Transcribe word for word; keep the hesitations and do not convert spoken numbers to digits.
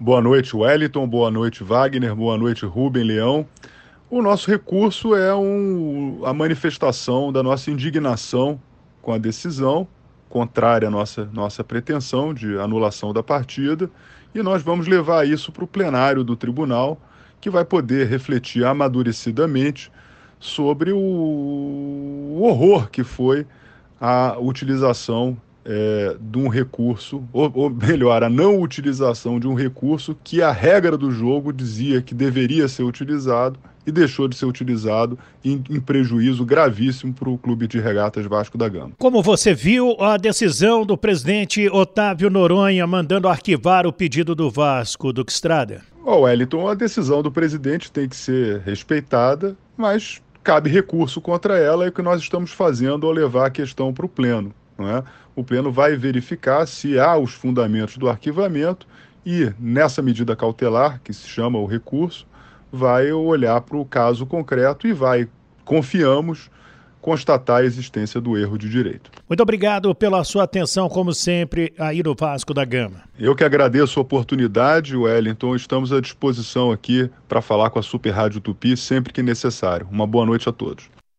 Boa noite, Wellington. Boa noite, Wagner. Boa noite, Rubem Leão. O nosso recurso é um, a manifestação da nossa indignação com a decisão, contrária à nossa, nossa pretensão de anulação da partida, e nós vamos levar isso para o plenário do tribunal, que vai poder refletir amadurecidamente sobre o, o horror que foi a utilização é, de um recurso, ou, ou melhor, a não utilização de um recurso que a regra do jogo dizia que deveria ser utilizado e deixou de ser utilizado em, em prejuízo gravíssimo para o Clube de Regatas Vasco da Gama. Como você viu a decisão do presidente Otávio Noronha mandando arquivar o pedido do Vasco, Duque Estrada? Ó, oh, Wellington, a decisão do presidente tem que ser respeitada, mas cabe recurso contra ela, e o que nós estamos fazendo ao levar a questão para o Pleno. Não é? O Pleno vai verificar se há os fundamentos do arquivamento e, nessa medida cautelar, que se chama o recurso, vai olhar para o caso concreto e vai, confiamos, constatar a existência do erro de direito. Muito obrigado pela sua atenção, como sempre, aí no Vasco da Gama. Eu que agradeço a oportunidade, Wellington. Estamos à disposição aqui para falar com a Super Rádio Tupi sempre que necessário. Uma boa noite a todos.